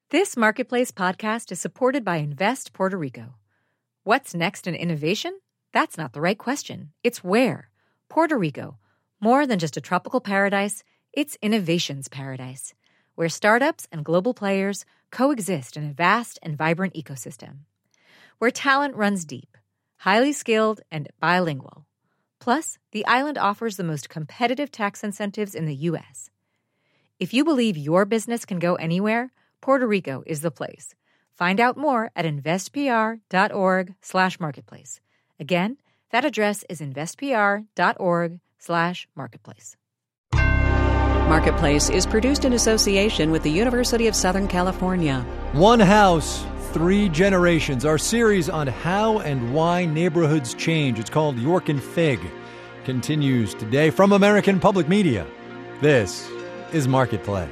This Marketplace podcast is supported by Invest Puerto Rico. What's next in innovation? That's not the right question. It's where. Puerto Rico. More than just a tropical paradise, it's innovation's paradise, where startups and global players coexist in a vast and vibrant ecosystem. Where talent runs deep, highly skilled, and bilingual. Plus, the island offers the most competitive tax incentives in the U.S. If you believe your business can go anywhere, Puerto Rico is the place. Find out more at investpr.org/marketplace. Again, that address is investpr.org/marketplace. Marketplace is produced in association with the University of Southern California. One house, three generations. Our series on how and why neighborhoods change. It's called York and Fig. Continues today from American Public Media. This is Marketplace.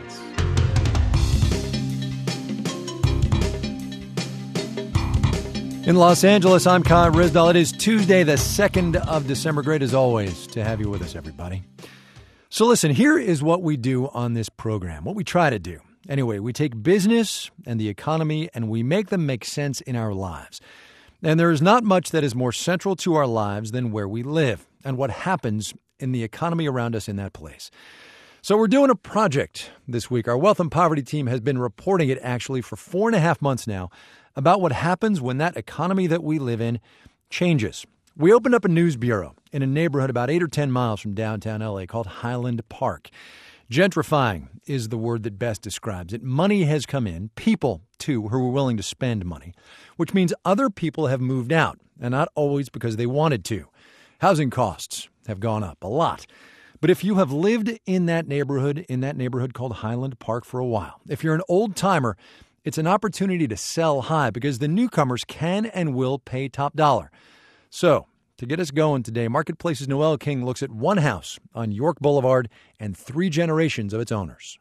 In Los Angeles, I'm Kai Ryssdal. It is Tuesday, the 2nd of December. Great as always to have you with us, everybody. So listen, here is what we do on this program, what we try to do. Anyway, we take business and the economy and we make them make sense in our lives. And there is not much that is more central to our lives than where we live and what happens in the economy around us in that place. So we're doing a project this week. Our Wealth and Poverty team has been reporting it actually for 4.5 months now about what happens when that economy that we live in changes. We opened up a news bureau in a neighborhood about 8 or 10 miles from downtown L.A. called Highland Park. Gentrifying is the word that best describes it. Money has come in, people, too, who are willing to spend money, which means other people have moved out, and not always because they wanted to. Housing costs have gone up a lot. But if you have lived in that neighborhood called Highland Park for a while, if you're an old-timer, it's an opportunity to sell high because the newcomers can and will pay top dollar. So, to get us going today, Marketplace's Noel King looks at one house on York Boulevard and 3 generations of its owners.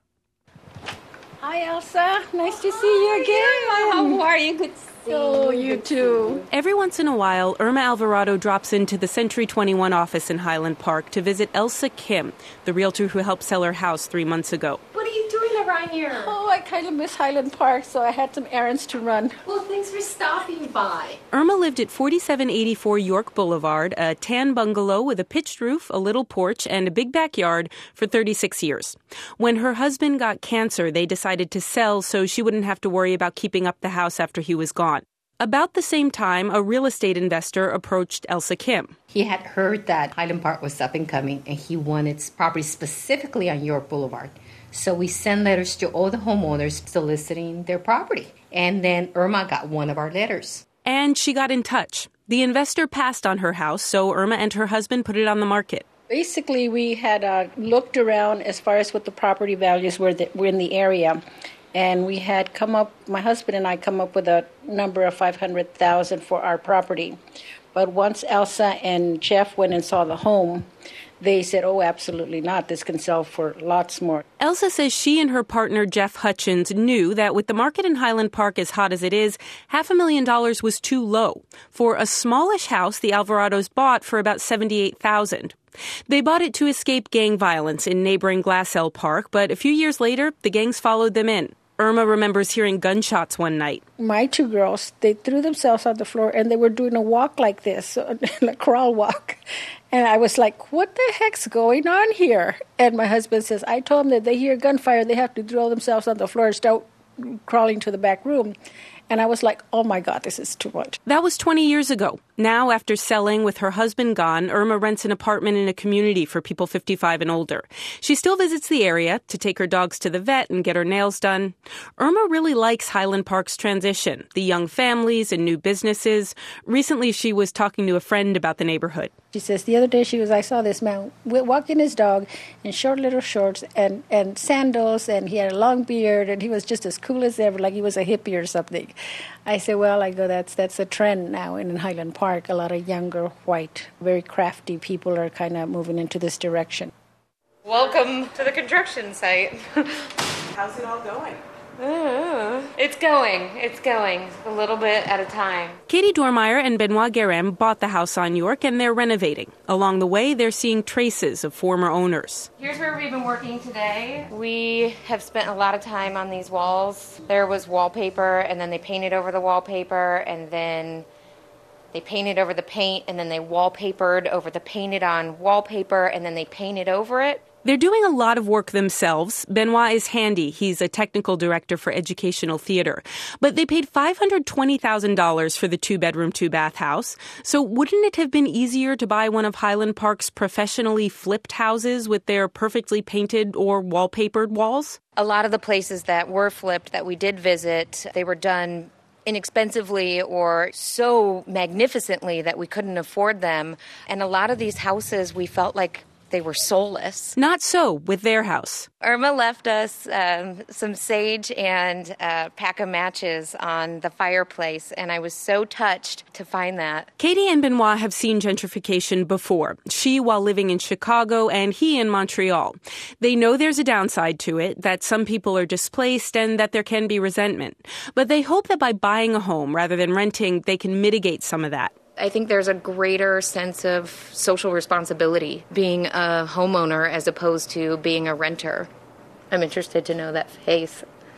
Hi, Elsa. Nice to see you again. How are you? Good to see you. Oh, you too. Every once in a while, Irma Alvarado drops into the Century 21 office in Highland Park to visit Elsa Kim, the realtor who helped sell her house 3 months ago. What are you doing around here? Oh, I kind of miss Highland Park, so I had some errands to run. Well, thanks for stopping by. Irma lived at 4784 York Boulevard, a tan bungalow with a pitched roof, a little porch, and a big backyard for 36 years. When her husband got cancer, they decided to sell so she wouldn't have to worry about keeping up the house after he was gone. About the same time, a real estate investor approached Elsa Kim. He had heard that Highland Park was up and coming, and he wanted property specifically on York Boulevard. So we sent letters to all the homeowners soliciting their property. And then Irma got one of our letters. And she got in touch. The investor passed on her house, so Irma and her husband put it on the market. Basically, we had looked around as far as what the property values were in the area. And we had my husband and I come up with a number of $500,000 for our property. But once Elsa and Jeff went and saw the home, they said, oh, absolutely not. This can sell for lots more. Elsa says she and her partner, Jeff Hutchins, knew that with the market in Highland Park as hot as it is, $500,000 was too low. For a smallish house, the Alvarados bought for about $78,000. They bought it to escape gang violence in neighboring Glassell Park, but a few years later, the gangs followed them in. Irma remembers hearing gunshots one night. My 2 girls, they threw themselves on the floor, and they were doing a walk like this, a crawl walk. And I was like, what the heck's going on here? And my husband says, I told them that they hear gunfire, they have to throw themselves on the floor and start crawling to the back room. And I was like, oh, my God, this is too much. That was 20 years ago. Now, after selling with her husband gone, Irma rents an apartment in a community for people 55 and older. She still visits the area to take her dogs to the vet and get her nails done. Irma really likes Highland Park's transition, the young families and new businesses. Recently, she was talking to a friend about the neighborhood. She says, the other day I saw this man walking his dog in short little shorts and sandals, and he had a long beard, and he was just as cool as ever, like he was a hippie or something. I said, well, that's a trend now in Highland Park. A lot of younger, white, very crafty people are kind of moving into this direction. Welcome to the construction site. How's it all going? It's going a little bit at a time. Katie Dormeyer and Benoit Guérin bought the house on York, and they're renovating. Along the way, they're seeing traces of former owners. Here's where we've been working today. We have spent a lot of time on these walls. There was wallpaper, and then they painted over the wallpaper, and then they painted over the paint, and then they wallpapered over the painted on wallpaper, and then they painted over it. They're doing a lot of work themselves. Benoit is handy. He's a technical director for educational theater. But they paid $520,000 for the 2-bedroom, 2-bath house. So wouldn't it have been easier to buy one of Highland Park's professionally flipped houses with their perfectly painted or wallpapered walls? A lot of the places that were flipped that we did visit, they were done inexpensively or so magnificently that we couldn't afford them. And a lot of these houses, we felt like they were soulless. Not so with their house. Irma left us some sage and a pack of matches on the fireplace, and I was so touched to find that. Katie and Benoit have seen gentrification before. She while living in Chicago and he in Montreal. They know there's a downside to it, that some people are displaced and that there can be resentment. But they hope that by buying a home rather than renting, they can mitigate some of that. I think there's a greater sense of social responsibility being a homeowner as opposed to being a renter. I'm interested to know that face.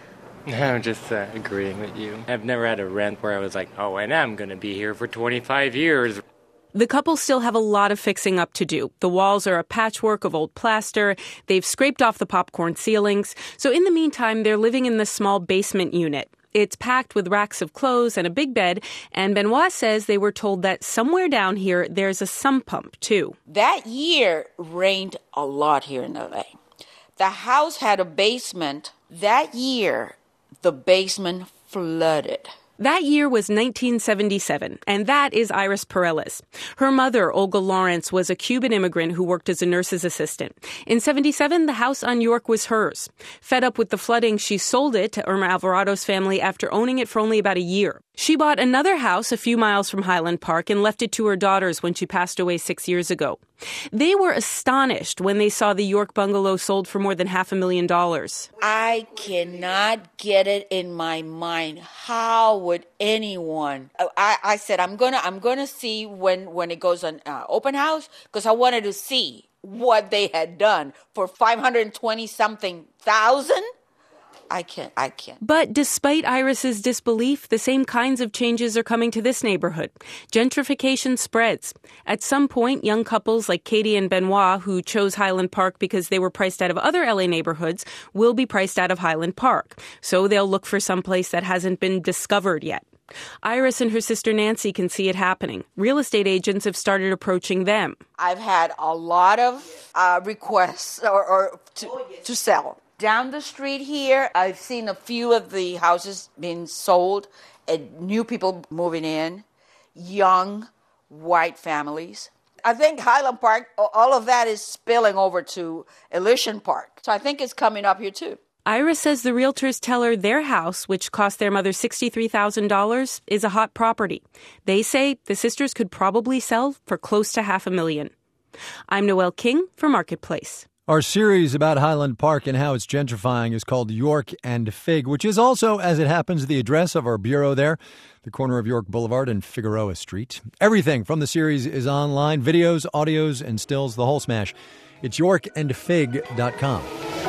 I'm just agreeing with you. I've never had a rent where I was like, oh, and I'm going to be here for 25 years. The couple still have a lot of fixing up to do. The walls are a patchwork of old plaster. They've scraped off the popcorn ceilings. So in the meantime, they're living in the small basement unit. It's packed with racks of clothes and a big bed, and Benoit says they were told that somewhere down here there's a sump pump, too. That year rained a lot here in LA. The house had a basement. That year, the basement flooded. That year was 1977, and that is Iris Pareles. Her mother, Olga Lawrence, was a Cuban immigrant who worked as a nurse's assistant. In 77, the house on York was hers. Fed up with the flooding, she sold it to Irma Alvarado's family after owning it for only about a year. She bought another house a few miles from Highland Park and left it to her daughters when she passed away 6 years ago. They were astonished when they saw the York bungalow sold for more than $500,000. I cannot get it in my mind. How would anyone? I said I'm gonna see when it goes on open house, because I wanted to see what they had done for $520,000. I can't. But despite Iris's disbelief, the same kinds of changes are coming to this neighborhood. Gentrification spreads. At some point, young couples like Katie and Benoit, who chose Highland Park because they were priced out of other LA neighborhoods, will be priced out of Highland Park. So they'll look for some place that hasn't been discovered yet. Iris and her sister Nancy can see it happening. Real estate agents have started approaching them. I've had a lot of requests to sell. Down the street here, I've seen a few of the houses being sold and new people moving in, young white families. I think Highland Park, all of that is spilling over to Elysian Park. So I think it's coming up here too. Iris says the realtors tell her their house, which cost their mother $63,000, is a hot property. They say the sisters could probably sell for close to $500,000. I'm Noelle King for Marketplace. Our series about Highland Park and how it's gentrifying is called York and Fig, which is also, as it happens, the address of our bureau there, the corner of York Boulevard and Figueroa Street. Everything from the series is online, videos, audios, and stills, the whole smash. It's yorkandfig.com.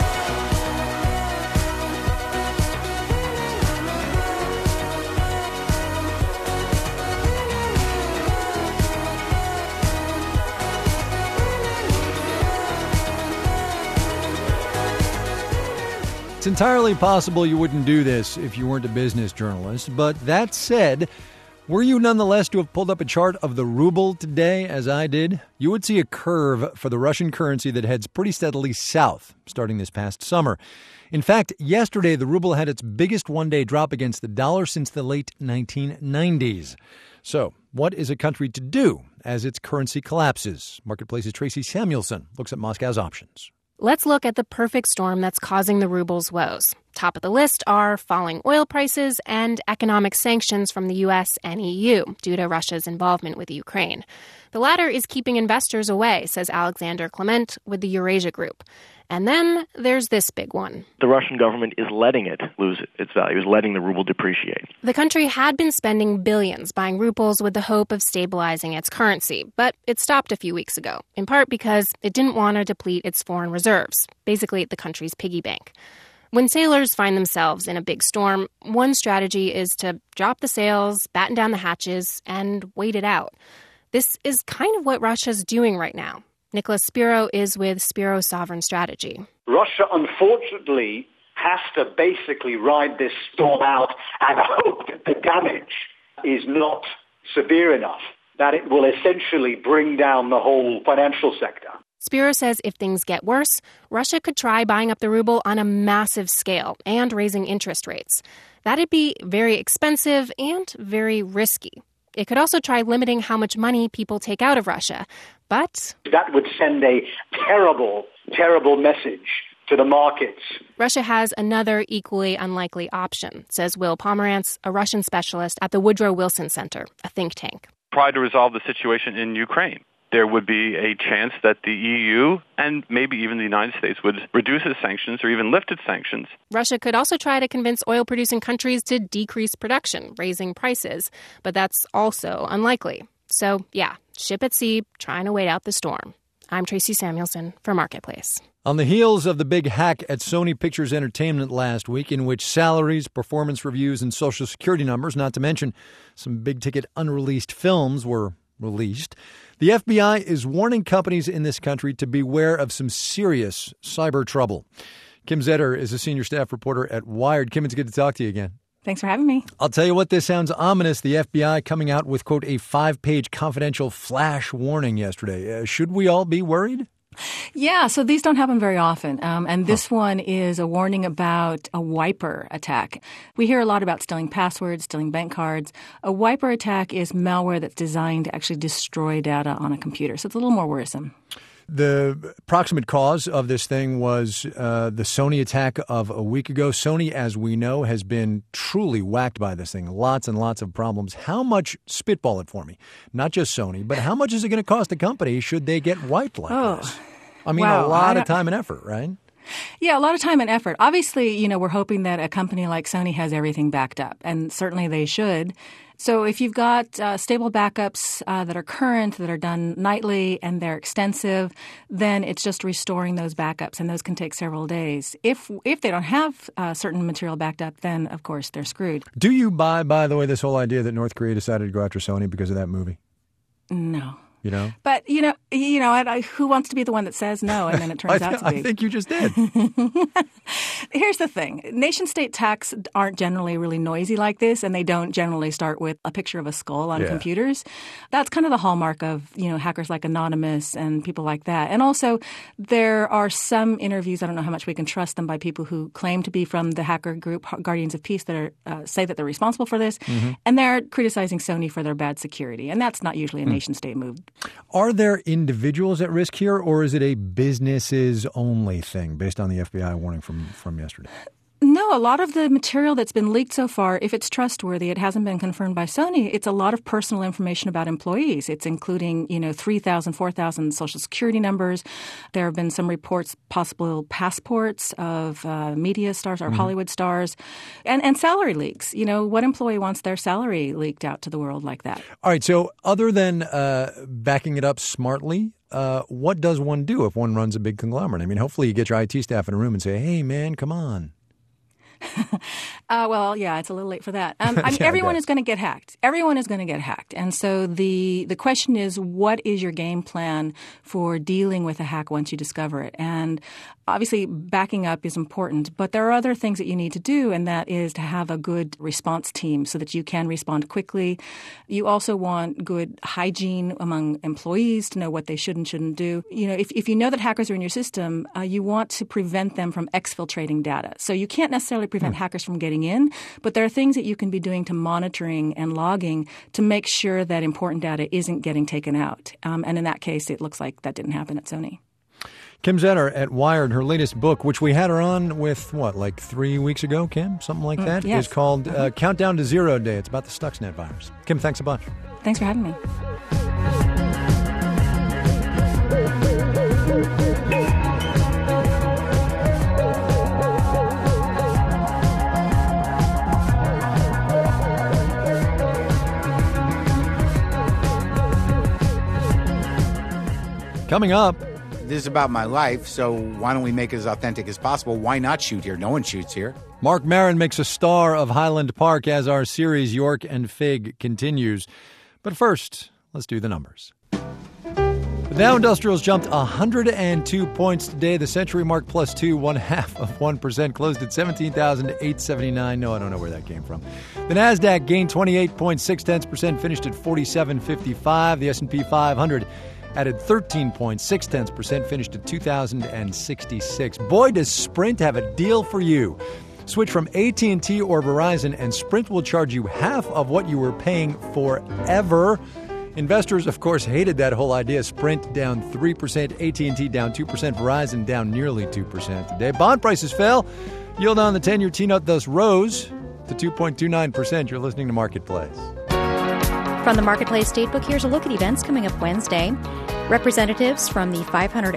It's entirely possible you wouldn't do this if you weren't a business journalist. But that said, were you nonetheless to have pulled up a chart of the ruble today, as I did, you would see a curve for the Russian currency that heads pretty steadily south, starting this past summer. In fact, yesterday the ruble had its biggest one-day drop against the dollar since the late 1990s. So, what is a country to do as its currency collapses? Marketplace's Tracy Samuelson looks at Moscow's options. Let's look at the perfect storm that's causing the ruble's woes. Top of the list are falling oil prices and economic sanctions from the U.S. and EU due to Russia's involvement with Ukraine. The latter is keeping investors away, says Alexander Clement with the Eurasia Group. And then there's this big one. The Russian government is letting it lose its value, is letting the ruble depreciate. The country had been spending billions buying rubles with the hope of stabilizing its currency, but it stopped a few weeks ago, in part because it didn't want to deplete its foreign reserves, basically the country's piggy bank. When sailors find themselves in a big storm, one strategy is to drop the sails, batten down the hatches, and wait it out. This is kind of what Russia's doing right now. Nicholas Spiro is with Spiro Sovereign Strategy. Russia, unfortunately, has to basically ride this storm out and hope that the damage is not severe enough, that it will essentially bring down the whole financial sector. Spiro says if things get worse, Russia could try buying up the ruble on a massive scale and raising interest rates. That'd be very expensive and very risky. It could also try limiting how much money people take out of Russia. But that would send a terrible, terrible message to the markets. Russia has another equally unlikely option, says Will Pomerantz, a Russian specialist at the Woodrow Wilson Center, a think tank. Try to resolve the situation in Ukraine. There would be a chance that the EU and maybe even the United States would reduce its sanctions or even lift its sanctions. Russia could also try to convince oil-producing countries to decrease production, raising prices. But that's also unlikely. So, yeah, ship at sea, trying to wait out the storm. I'm Tracy Samuelson for Marketplace. On the heels of the big hack at Sony Pictures Entertainment last week, in which salaries, performance reviews, and Social Security numbers, not to mention some big-ticket unreleased films, were released, the FBI is warning companies in this country to beware of some serious cyber trouble. Kim Zetter is a senior staff reporter at Wired. Kim, it's good to talk to you again. Thanks for having me. I'll tell you what, this sounds ominous. The FBI coming out with, quote, a 5-page confidential flash warning yesterday. Should we all be worried? Yeah, so these don't happen very often. And this one is a warning about a wiper attack. We hear a lot about stealing passwords, stealing bank cards. A wiper attack is malware that's designed to actually destroy data on a computer. So it's a little more worrisome. The proximate cause of this thing was the Sony attack of a week ago. Sony, as we know, has been truly whacked by this thing. Lots and lots of problems. How much, spitball it for me, not just Sony, but how much is it going to cost the company should they get wiped like this? I mean, wow. A lot of time and effort, right? Yeah, a lot of time and effort. Obviously, we're hoping that a company like Sony has everything backed up, and certainly they should. So if you've got stable backups that are current, that are done nightly, and they're extensive, then it's just restoring those backups, and those can take several days. If they don't have certain material backed up, then, of course, they're screwed. Do you buy, by the way, this whole idea that North Korea decided to go after Sony because of that movie? No. You know? But, who wants to be the one that says no and then it turns out to be? I think you just did. Here's the thing. Nation-state attacks aren't generally really noisy like this, and they don't generally start with a picture of a skull on computers. That's kind of the hallmark of, hackers like Anonymous and people like that. And also, there are some interviews, I don't know how much we can trust them, by people who claim to be from the hacker group Guardians of Peace that are say that they're responsible for this, and they're criticizing Sony for their bad security. And that's not usually a nation-state move. Are there individuals at risk here, or is it a businesses-only thing based on the FBI warning from yesterday? No, a lot of the material that's been leaked so far, if it's trustworthy, it hasn't been confirmed by Sony. It's a lot of personal information about employees. It's including, 3,000, 4,000 Social Security numbers. There have been some reports, possible passports of media stars or Hollywood stars, and salary leaks. What employee wants their salary leaked out to the world like that? All right. So other than backing it up smartly, what does one do if one runs a big conglomerate? I mean, hopefully you get your IT staff in a room and say, hey, man, come on. Well, yeah, it's a little late for that. Everyone is going to get hacked. Everyone is going to get hacked. And so the question is, what is your game plan for dealing with a hack once you discover it? And obviously, backing up is important, but there are other things that you need to do, and that is to have a good response team so that you can respond quickly. You also want good hygiene among employees to know what they should and shouldn't do. If you know that hackers are in your system, you want to prevent them from exfiltrating data. So you can't necessarily prevent hackers from getting in, but there are things that you can be doing to monitoring and logging to make sure that important data isn't getting taken out. And in that case, it looks like that didn't happen at Sony. Kim Zetter at Wired, her latest book, which we had her on with, 3 weeks ago, Kim? Something like that? Yes. Is called Countdown to Zero Day. It's about the Stuxnet virus. Kim, thanks a bunch. Thanks for having me. Coming up. This is about my life, so why don't we make it as authentic as possible? Why not shoot here? No one shoots here. Mark Maron makes a star of Highland Park as our series York and Fig continues. But first, let's do the numbers. The Dow Industrials jumped 102 points today. The century mark plus 2, 0.5%, closed at 17,879. No, I don't know where that came from. The Nasdaq gained 28.6%, finished at 4755. The S&P 500 added 13.6%, finished at 2,066. Boy, does Sprint have a deal for you. Switch from AT&T or Verizon, and Sprint will charge you half of what you were paying forever. Investors, of course, hated that whole idea. Sprint down 3%, AT&T down 2%, Verizon down nearly 2% today. Bond prices fell. Yield on the 10-year T-note thus rose to 2.29%. You're listening to Marketplace. From the Marketplace Statebook, here's a look at events coming up Wednesday. Representatives from the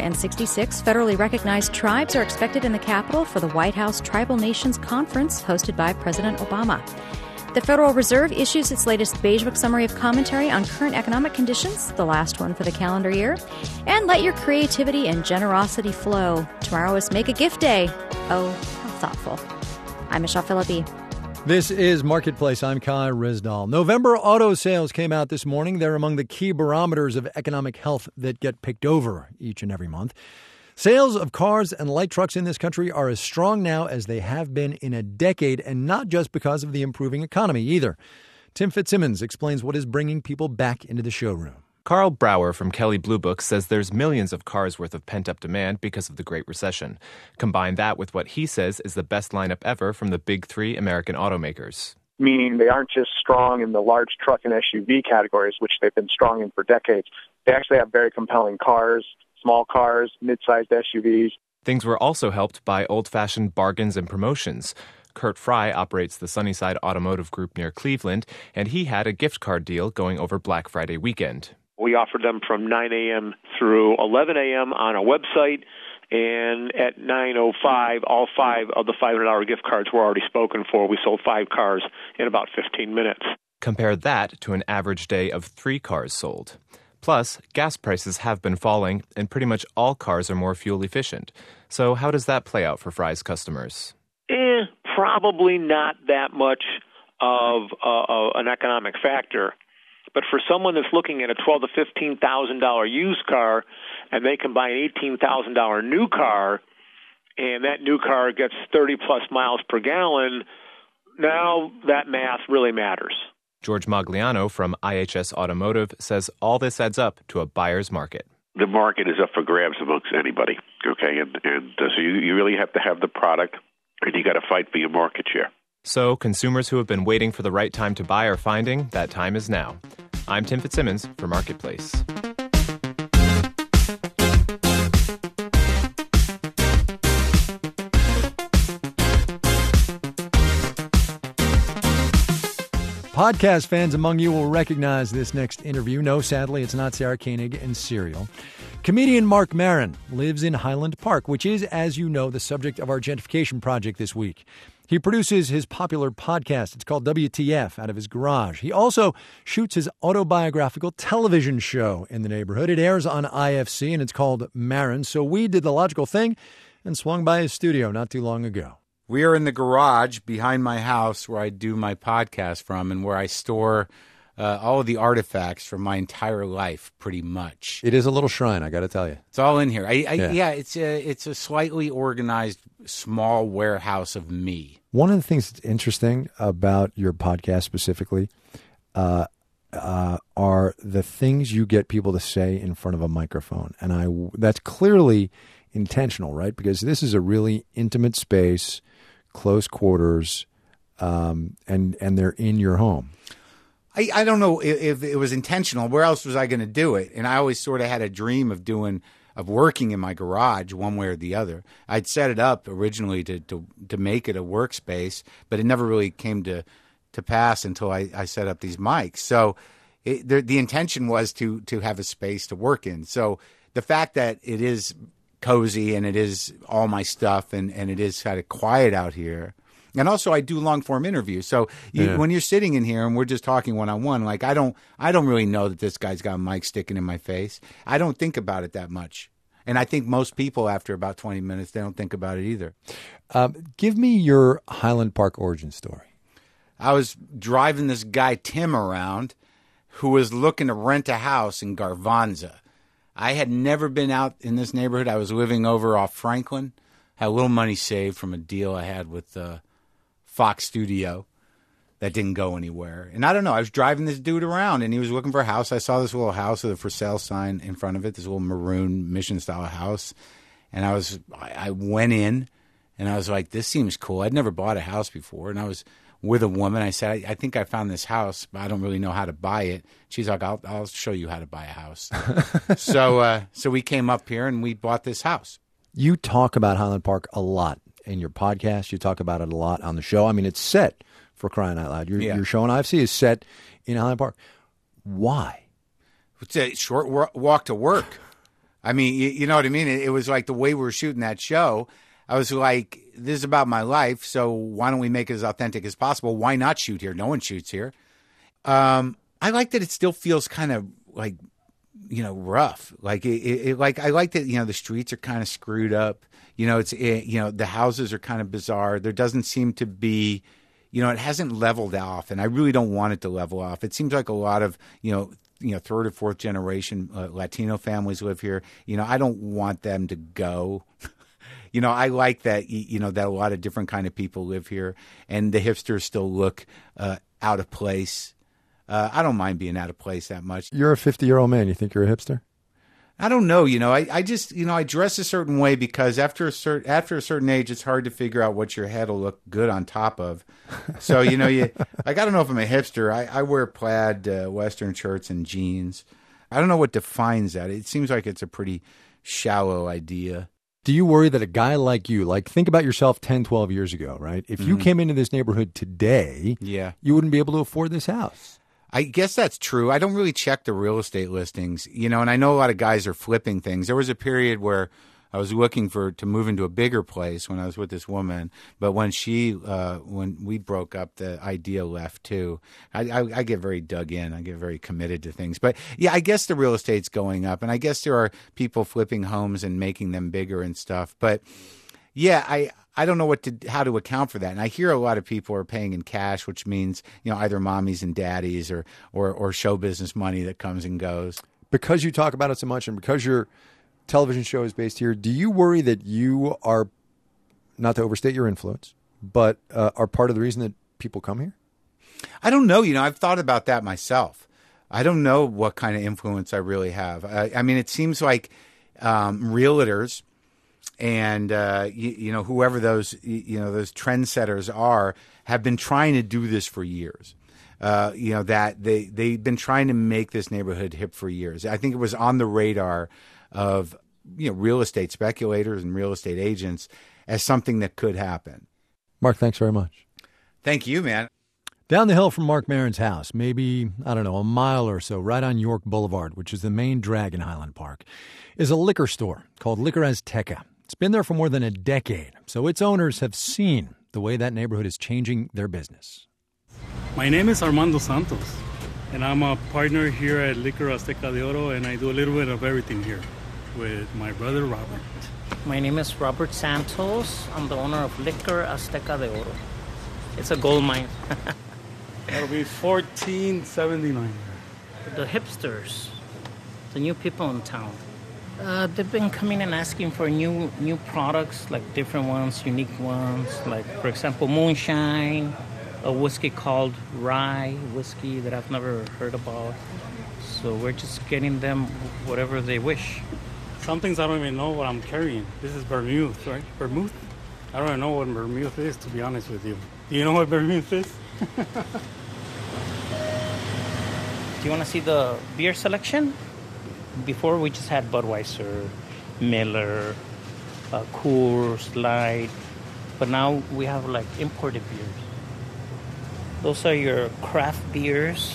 566 federally recognized tribes are expected in the Capitol for the White House Tribal Nations Conference hosted by President Obama. The Federal Reserve issues its latest Beige Book summary of commentary on current economic conditions, the last one for the calendar year. And let your creativity and generosity flow. Tomorrow is Make a Gift Day. Oh, how thoughtful. I'm Michelle Philippi. This is Marketplace. I'm Kai Rizdal. November auto sales came out this morning. They're among the key barometers of economic health that get picked over each and every month. Sales of cars and light trucks in this country are as strong now as they have been in a decade, and not just because of the improving economy either. Tim Fitzsimmons explains what is bringing people back into the showroom. Carl Brower from Kelley Blue Book says there's millions of cars worth of pent-up demand because of the Great Recession. Combine that with what he says is the best lineup ever from the big three American automakers. Meaning they aren't just strong in the large truck and SUV categories, which they've been strong in for decades. They actually have very compelling cars, small cars, mid-sized SUVs. Things were also helped by old-fashioned bargains and promotions. Kurt Fry operates the Sunnyside Automotive Group near Cleveland, and he had a gift card deal going over Black Friday weekend. We offered them from 9 a.m. through 11 a.m. on our website, and at 9:05, all 5 of the $500 gift cards were already spoken for. We sold 5 cars in about 15 minutes. Compare that to an average day of 3 cars sold. Plus, gas prices have been falling, and pretty much all cars are more fuel efficient. So how does that play out for Fry's customers? Probably not that much of an economic factor. But for someone that's looking at a $12,000 to $15,000 used car, and they can buy an $18,000 new car, and that new car gets 30-plus miles per gallon, now that math really matters. George Magliano from IHS Automotive says all this adds up to a buyer's market. The market is up for grabs amongst anybody, okay? And so you really have to have the product, and you got to fight for your market share. So consumers who have been waiting for the right time to buy are finding that time is now. I'm Tim Fitzsimmons for Marketplace. Podcast fans among you will recognize this next interview. No, sadly, it's not Sarah Koenig and Serial. Comedian Mark Maron lives in Highland Park, which is, as you know, the subject of our gentrification project this week. He produces his popular podcast. It's called WTF, out of his garage. He also shoots his autobiographical television show in the neighborhood. It airs on IFC, and it's called Maron. So we did the logical thing and swung by his studio not too long ago. We are in the garage behind my house where I do my podcast from and where I store all of the artifacts from my entire life, pretty much. It is a little shrine, I got to tell you. It's all in here. It's a slightly organized, small warehouse of me. One of the things that's interesting about your podcast specifically are the things you get people to say in front of a microphone. And that's clearly intentional, right? Because this is a really intimate space, close quarters, and they're in your home. I don't know if it was intentional. Where else was I going to do it? And I always sort of had a dream of working in my garage one way or the other. I'd set it up originally to make it a workspace, but it never really came to pass until I set up these mics. So the intention was to have a space to work in. So the fact that it is cozy and it is all my stuff and it is kind of quiet out here, And also, I do long-form interviews. So when you're sitting in here and we're just talking one-on-one, like I don't really know that this guy's got a mic sticking in my face. I don't think about it that much. And I think most people, after about 20 minutes, they don't think about it either. Give me your Highland Park origin story. I was driving this guy, Tim, around who was looking to rent a house in Garvanza. I had never been out in this neighborhood. I was living over off Franklin. Had a little money saved from a deal I had with Fox Studio that didn't go anywhere. And I don't know, I was driving this dude around, and he was looking for a house. I saw this little house with a for sale sign in front of it, this little maroon mission-style house. And I went in, and I was like, this seems cool. I'd never bought a house before, and I was with a woman. I said, I think I found this house, but I don't really know how to buy it. She's like, I'll show you how to buy a house. So we came up here and we bought this house. You talk about Highland Park a lot in your podcast. You talk about it a lot on the show. I mean, it's set, for crying out loud. Your show on IFC is set in Highland Park. Why? It's a short walk to work. I mean, you know what I mean? It was like the way we were shooting that show. I was like, this is about my life, so why don't we make it as authentic as possible? Why not shoot here? No one shoots here. I like that it still feels kind of like, rough. Like I like that, the streets are kind of screwed up. The houses are kind of bizarre. There doesn't seem to be, it hasn't leveled off, and I really don't want it to level off. It seems like a lot of, third or fourth generation Latino families live here. I don't want them to go. I like that, that a lot of different kind of people live here, and the hipsters still look out of place. I don't mind being out of place that much. You're a 50-year-old man. You think you're a hipster? I don't know. I just, I dress a certain way because after a certain age, it's hard to figure out what your head will look good on top of. So, I don't know if I'm a hipster. I wear plaid Western shirts and jeans. I don't know what defines that. It seems like it's a pretty shallow idea. Do you worry that a guy like you, think about yourself 10, 12 years ago, right? If you came into this neighborhood today, you wouldn't be able to afford this house. I guess that's true. I don't really check the real estate listings, and I know a lot of guys are flipping things. There was a period where I was looking to move into a bigger place when I was with this woman, but when we broke up, the idea left too. I get very dug in. I get very committed to things. But yeah, I guess the real estate's going up, and I guess there are people flipping homes and making them bigger and stuff. But yeah, I don't know how to account for that. And I hear a lot of people are paying in cash, which means, either mommies and daddies or show business money that comes and goes. Because you talk about it so much and because your television show is based here, do you worry that you are, not to overstate your influence, but are part of the reason that people come here? I don't know. I've thought about that myself. I don't know what kind of influence I really have. I mean, it seems like realtors and whoever those trendsetters are have been trying to do this for years. That they've been trying to make this neighborhood hip for years. I think it was on the radar of real estate speculators and real estate agents as something that could happen. Mark, thanks very much. Thank you, man. Down the hill from Mark Maron's house, maybe, a mile or so, right on York Boulevard, which is the main drag in Highland Park, is a liquor store called Liquor Azteca. It's been there for more than a decade, so its owners have seen the way that neighborhood is changing their business. My name is Armando Santos, and I'm a partner here at Liquor Azteca de Oro, and I do a little bit of everything here with my brother Robert. My name is Robert Santos. I'm the owner of Liquor Azteca de Oro. It's a gold mine. That'll be 1479. The hipsters, the new people in town, they've been coming and asking for new products, like different ones, unique ones, like, for example, moonshine, a whiskey called rye whiskey that I've never heard about. So we're just getting them whatever they wish. Some things I don't even know what I'm carrying. This is vermouth, right? Vermouth? I don't even know what vermouth is, to be honest with you. Do you know what vermouth is? Do you want to see the beer selection? Before we just had Budweiser, Miller, Coors, Light, but now we have imported beers. Those are your craft beers.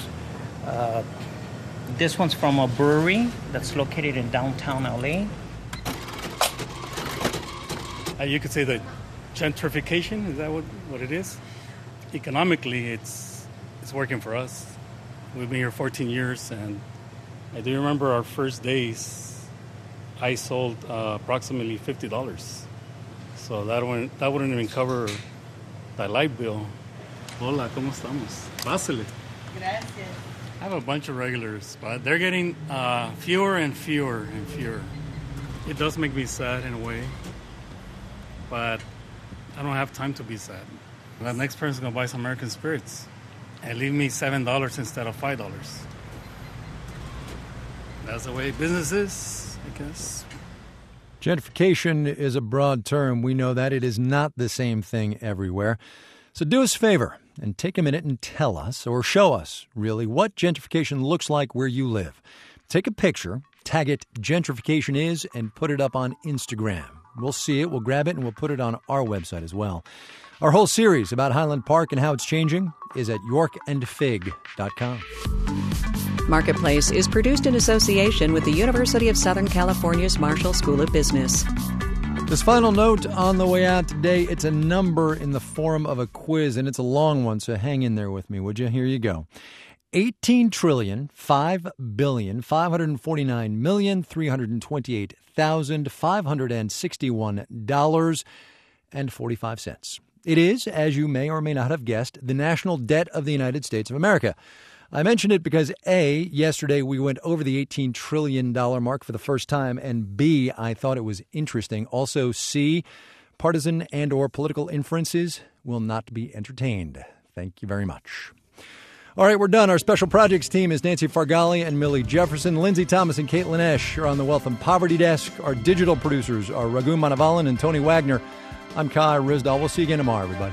This one's from a brewery that's located in downtown LA. You could say that Gentrification, is that what it is? Economically, it's working for us. We've been here 14 years, and I do remember our first days, I sold approximately $50. So that wouldn't even cover the light bill. Hola, ¿cómo estamos? Pásale. Gracias. I have a bunch of regulars, but they're getting fewer and fewer and fewer. It does make me sad in a way, but I don't have time to be sad. The next person's going to buy some American Spirits and leave me $7 instead of $5. That's the way business is, I guess. Gentrification is a broad term. We know that. It is not the same thing everywhere. So do us a favor and take a minute and tell us, or show us, really, what gentrification looks like where you live. Take a picture, tag it gentrification is, and put it up on Instagram. We'll see it, we'll grab it, and we'll put it on our website as well. Our whole series about Highland Park and how it's changing is at yorkandfig.com. Marketplace is produced in association with the University of Southern California's Marshall School of Business. This final note on the way out today, it's a number in the form of a quiz, and it's a long one, so hang in there with me, would you? Here you go. $18,549,328,561.45. It is, as you may or may not have guessed, the national debt of the United States of America. I mentioned it because A, yesterday we went over the $18 trillion mark for the first time, and B, I thought it was interesting. Also, C, partisan and or political inferences will not be entertained. Thank you very much. All right, we're done. Our special projects team is Nancy Fargali and Millie Jefferson. Lindsay Thomas and Caitlin Esch are on the Wealth and Poverty Desk. Our digital producers are Raghu Manavalan and Tony Wagner. I'm Kai Ryssdal. We'll see you again tomorrow, everybody.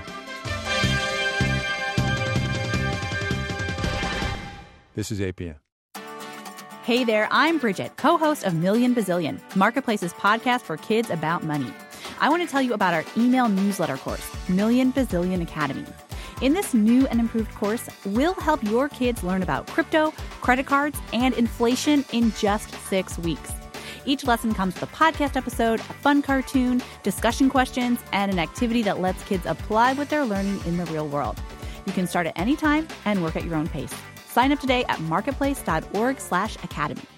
This is APM. Hey there, I'm Bridget, co-host of Million Bazillion, Marketplace's podcast for kids about money. I want to tell you about our email newsletter course, Million Bazillion Academy. In this new and improved course, we'll help your kids learn about crypto, credit cards, and inflation in just 6 weeks. Each lesson comes with a podcast episode, a fun cartoon, discussion questions, and an activity that lets kids apply what they're learning in the real world. You can start at any time and work at your own pace. Sign up today at marketplace.org/academy.